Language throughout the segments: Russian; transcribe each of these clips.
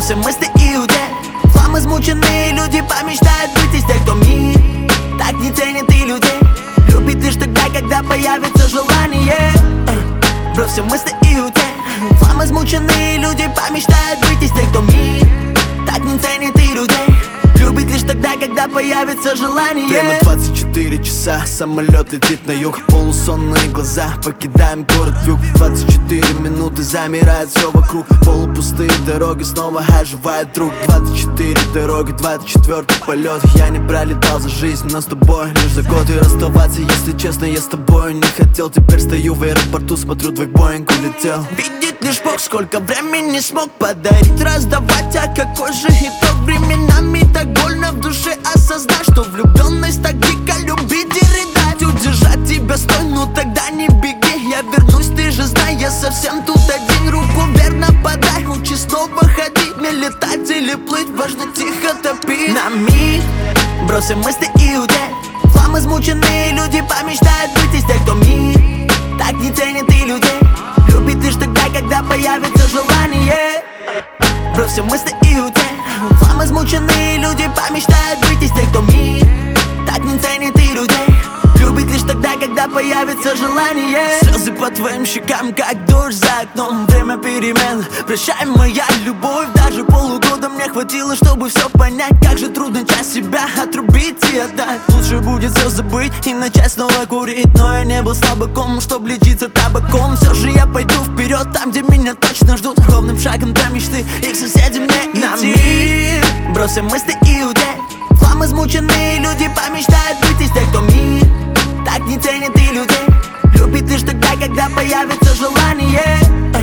Бросим мысли и удел. Вам измученные люди помечтают быть из тех, кто мир так не ценит и людей любит лишь тогда, когда появится желание. Бросим мысли и удел. Вам измученные люди помечтают быть из тех, кто мир так не ценит и людей любит лишь тогда, когда появится желание. Время 24 часа, самолет летит на юг. Полусонные глаза, покидаем город юг. 24 минуты, замирает все вокруг. Полупустые дороги, снова оживает друг. 24 дороги, 24-й полет. Я не пролетал за жизнь, но с тобой лишь за год. И расставаться, если честно, я с тобой не хотел. Теперь стою в аэропорту, смотрю, твой Боинг улетел. Видит лишь Бог, сколько времени смог подарить, раздавать. А какой же итог? Временами так больно в душе осознать, что влюбленность так дико любить и рыдать. Удержать тебя стой, ну тогда не беги. Я вернусь, ты же знай, я совсем тут один. Руку верно подай, учи снова ходить. Мне летать или плыть, важно тихо топить. На миг бросим мысли и удел. Вам измученные люди помечтают быть из тех, кто мир так не ценит и людей любит лишь тогда, когда появится желание. Бросим мысли и удел. Вам измученные люди помечтают быть из тех, кто мир так не ценит и людей любит лишь тогда, когда появится желание. Слезы по твоим щекам, как дождь за окном. Время перемен, прощай, моя любовь. Даже полугода мне хватило, чтобы все понять. Как же трудно часть себя отрубить и отдать. Лучше будет все забыть и начать снова курить. Но я не был слабаком, чтоб лечиться табаком. Все же я пойду вперед, там, где меня точно ждут. Ровным шагом до мечты, их соседи мне идти. Бросим мысли и удел. Вам измученные люди помечтают быть из тех, кто мир так не ценит и людей любит лишь тогда, когда появится желание.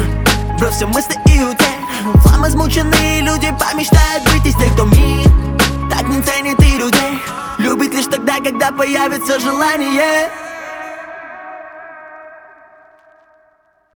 Бросим мысли и удел. Вам измученные люди помечтают быть из тех, кто мир так не ценит и людей любит лишь тогда, когда появится желание.